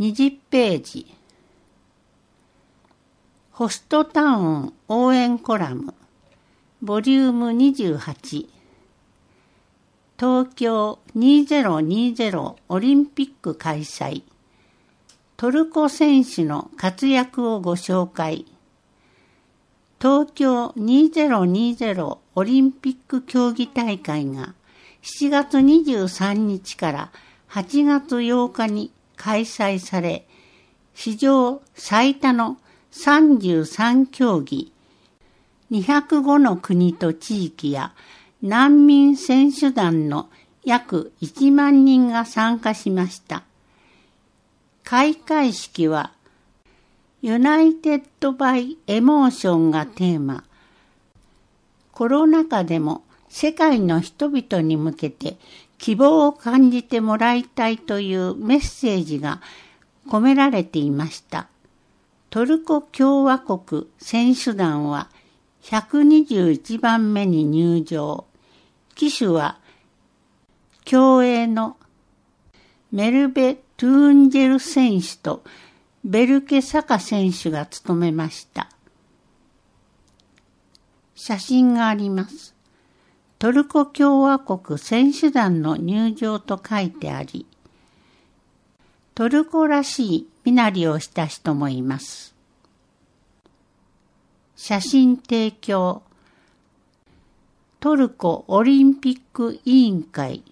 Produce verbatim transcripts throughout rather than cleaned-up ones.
にじゅうページ。ホストタウン応援コラムボリュームにじゅうはち。東京にせんにじゅうオリンピック開催。トルコ選手の活躍をご紹介。東京にせんにじゅうオリンピック競技大会がしちがつにじゅうさんにちからはちがつようかに開催され、史上最多のさんじゅうさんきょうぎ、にひゃくごの国と地域や難民選手団の約いちまんにんが参加しました。開会式はユナイテッド・バイ・エモーションがテーマ。コロナ禍でも世界の人々に向けて希望を感じてもらいたいというメッセージが込められていました。トルコ共和国選手団はひゃくにじゅういちばんめに入場。旗手は競泳のメルベ・トゥーンジェル選手とベルケ・サカ選手が務めました。写真があります。トルコ共和国選手団の入場と書いてあり、トルコらしい身なりをした人もいます。写真提供、トルコオリンピック委員会。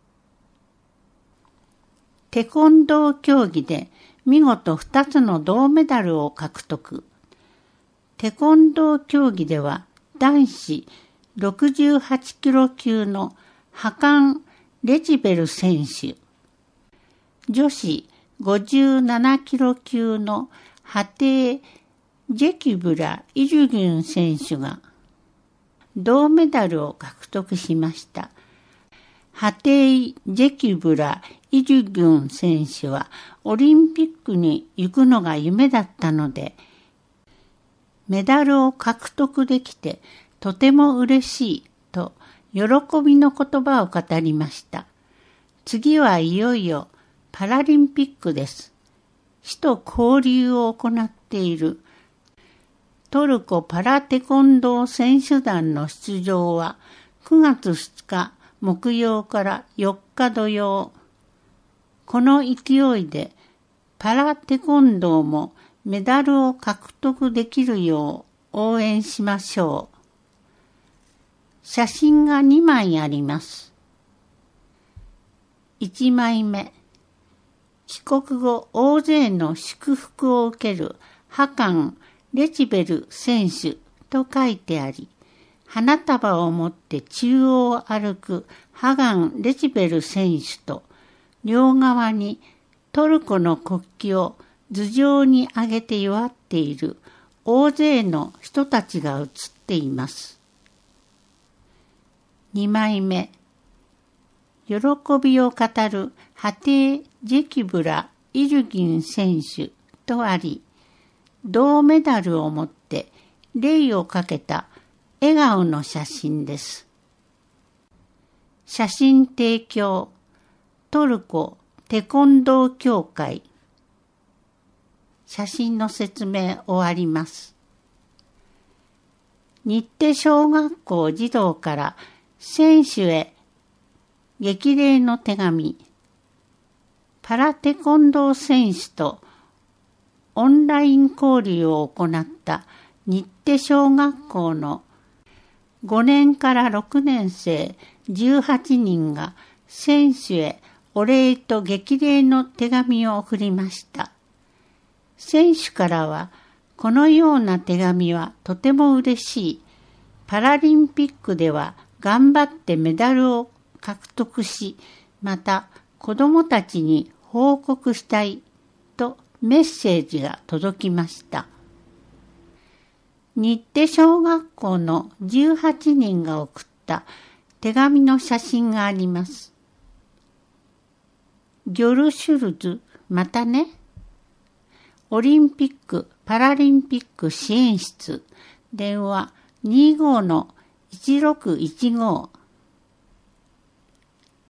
テコンドー競技で見事ふたつの銅メダルを獲得。テコンドー競技では男子ろくじゅうはちキロきゅうのハカン・レジベル選手、女子ごじゅうななキロきゅうのハテイ・ジェキュブラ・イジュギュン選手が銅メダルを獲得しました。ハテイ・ジェキュブラ・イジュギュン選手はオリンピックに行くのが夢だったので、メダルを獲得できてとても嬉しいと喜びの言葉を語りました。次はいよいよパラリンピックです。市と交流を行っているトルコパラテコンドー選手団の出場はくがつふつか木曜からよっか土曜。この勢いでパラテコンドーもメダルを獲得できるよう応援しましょう。写真がにまいあります。いちまいめ。帰国後大勢の祝福を受けるハカン・レチベル選手と書いてあり、花束を持って中央を歩くハガン・レチベル選手と、両側にトルコの国旗を頭上に上げて祝っている大勢の人たちが写っています。にまいめ。喜びを語るハテイ・ジェキブラ・イジュギン選手とあり、銅メダルを持って礼をかけた笑顔の写真です。写真提供、トルコテコンドー協会。写真の説明終わります。日手小学校児童から選手へ激励の手紙。パラテコンドー選手とオンライン交流を行った日手小学校のごねんからろくねんせいじゅうはちにんが選手へお礼と激励の手紙を送りました。選手からは、このような手紙はとても嬉しい。パラリンピックでは頑張ってメダルを獲得し、また子どもたちに報告したいとメッセージが届きました。日手小学校のじゅうはちにんが送った手紙の写真があります。ギョルシュルズ、またね。オリンピック・パラリンピック支援室、電話 にじゅうごのいちろくいちご。